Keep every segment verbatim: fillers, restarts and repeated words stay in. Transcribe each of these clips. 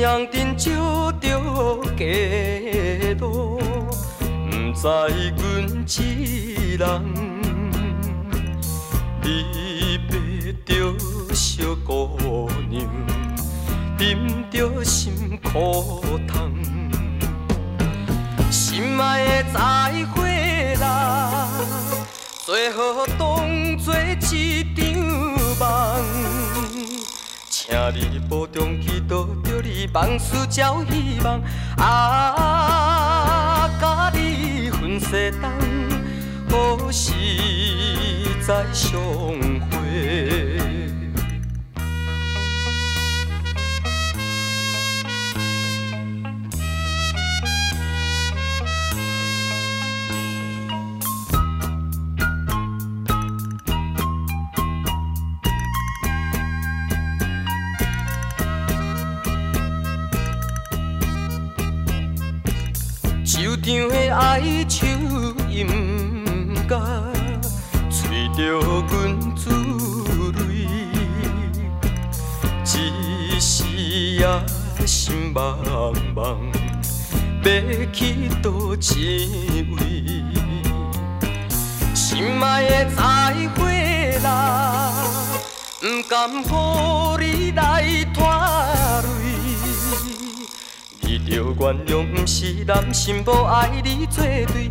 兄珍少着家路，不知阮一人，离别着小姑娘，忍着心苦痛，心爱的再会啦，最好当作一场梦。请你保重，祈祷着你万事照希望。啊，甲你分世东，何时再相会？手场的哀愁音乐，吹着阮珠泪，一时也心茫茫，要去倒一位？心爱的再会啦，不甘予你来拖累。你着原谅，不是男心无爱你作对。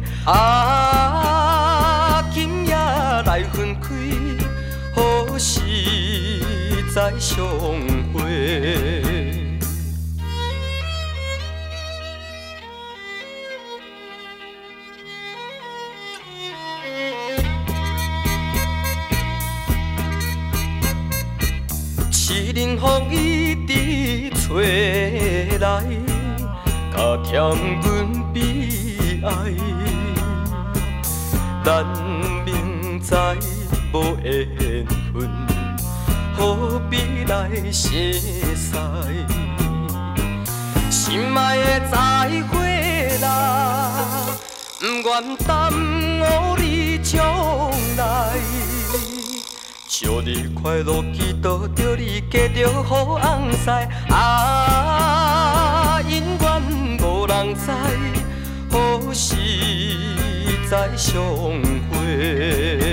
啊，今夜来分开，何时再相会？凄冷风雨直吹来，加添阮悲哀。咱明知无缘分，何必来相识？心爱的再会啦，不愿耽误你将来。祝你快乐，祈祷着你嫁着好翁婿。啊，姻缘无人知，何时再相会？